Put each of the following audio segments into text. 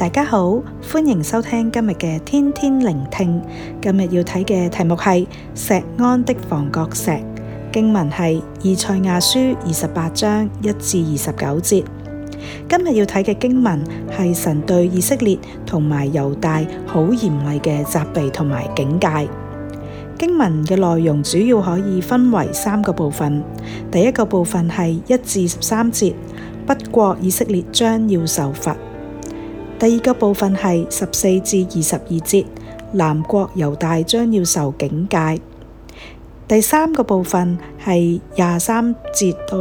大家好，歡迎收聽今日嘅天天聆聽。今日要睇嘅題目係錫安的房角石，經文係以賽亞書28章1至29節。今日要睇嘅經文係神對以色列同埋猶大好嚴厲嘅責備同埋警戒。經文嘅內容主要可以分為3個部分。第一個部分係1至13節，北國以色列將要受罰。第二個部分係14至22節，南國猶大將要受警戒。第三個部分係23節到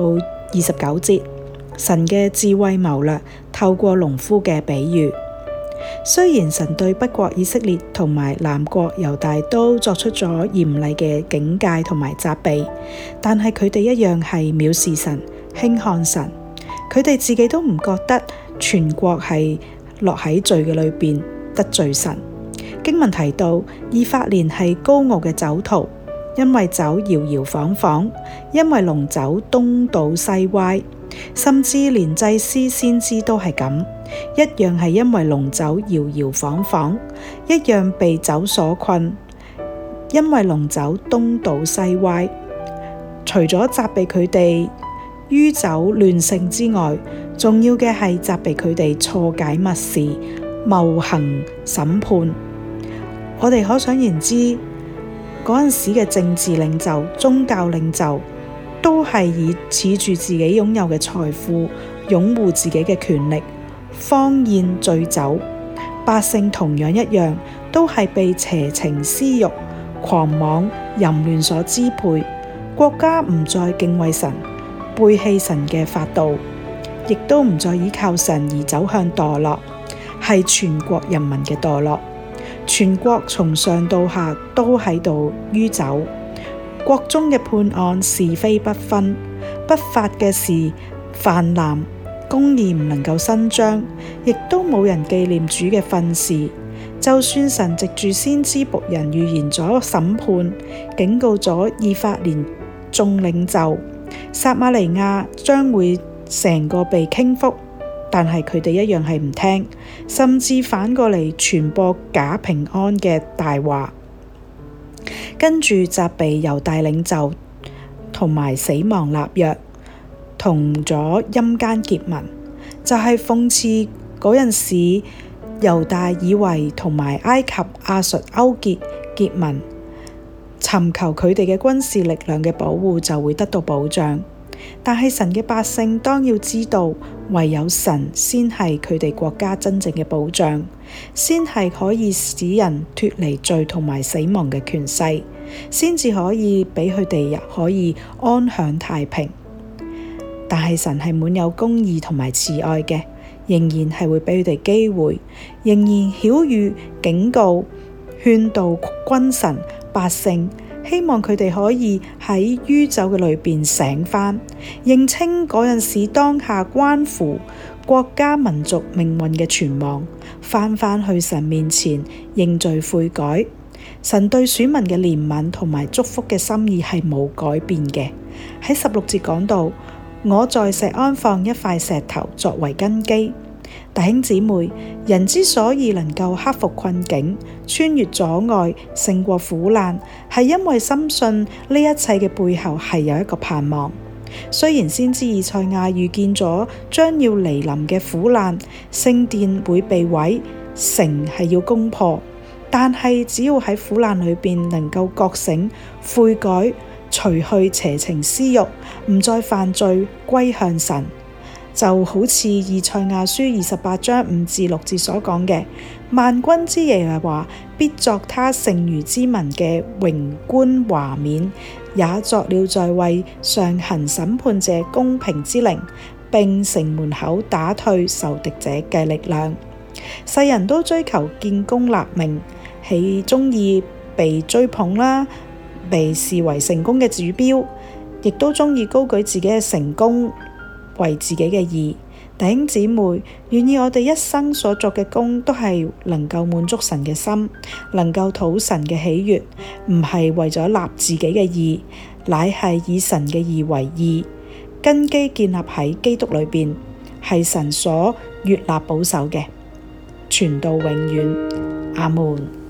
29節，神嘅智慧謀略透過農夫嘅比喻。雖然神對北國以色列同埋南國猶大都作出咗嚴厲嘅警戒同埋責備，但係佢哋一樣係藐視神、輕看神。佢哋自己都唔覺得全國係落喺罪嘅裏邊得罪神。經文提到以法蓮係高傲嘅酒徒，因為酒搖搖晃晃，因為濃酒東倒西歪，甚至連祭司先知都係咁，一樣係因為濃酒搖搖晃晃，一樣被酒所困，因為濃酒東倒西歪。除咗責備佢哋酗酒亂性之外，重要嘅係責備佢哋錯解密事、謬行審判。我哋可想而知，嗰陣時嘅政治領袖、宗教領袖都係以恃住自己擁有嘅財富，擁護自己嘅權力，荒宴醉酒。百姓同樣一樣，都係被邪情私欲、狂妄淫亂所支配。國家唔再敬畏神，背棄神嘅法度，亦都唔再依靠神而走向墮落，係全國人民嘅墮落。全國從上到下都喺度酗酒，國中嘅判案是非不分，不法嘅事泛濫，公義唔能夠伸張，亦都冇人紀念主嘅訓示。就算神藉住先知僕人預言咗審判，警告咗以法蓮眾領袖，撒瑪利亞將會成個被傾覆，但係佢哋一樣係唔聽，甚至反過嚟傳播假平安嘅大話，跟住責備猶大領袖同埋死亡立約，同咗陰間結盟，就係諷刺嗰陣時猶大以為同埋埃及、亞述勾結盟，尋求佢哋嘅軍事力量嘅保護就會得到保障。但係神嘅百姓當要知道，唯有神先係佢哋國家真正嘅保障，先係可以使人脫離罪同埋死亡嘅權勢，先至可以俾佢哋可以安享太平。但係神係滿有公義同埋慈愛嘅，仍然係會俾佢哋機會，仍然曉諭警告、勸導君臣百姓，希望佢哋可以喺酗酒嘅裏邊醒返，認清嗰陣時當下關乎國家民族命運嘅存亡，返去神面前認罪悔改。神對選民嘅憐憫同埋祝福嘅心意係冇改變嘅。喺16節講到，我在錫安放一塊石頭作為根基。弟兄姊妹，人之所以能夠克服困境、穿越阻礙、勝過苦難，係因為深信呢一切嘅背後係有一個盼望。雖然先知以賽亞預見咗將要嚟臨嘅苦難，聖殿會被毀，城係要攻破，但係只要喺苦難裏邊能夠覺醒、悔改，除去邪情私欲，唔再犯罪，歸向神，就好似以賽亞書28章5至6節所講嘅，萬軍之耶和華必作他剩餘之民嘅榮冠華冕，也作了在位上行審判者公平之靈，並城門口打退仇敵者嘅力量。世人都追求建功立名，喜鍾意被追捧啦，被視為成功嘅指標，亦都鍾意高舉自己嘅成功為自己嘅義。弟兄姊妹，願意我哋一生所作嘅工都係能夠滿足神嘅心，能夠討神嘅喜悅，唔係為咗立自己嘅義，乃係以神嘅義為義，根基建立喺基督裏邊，係神所悅納保守嘅。 傳到永遠。阿門。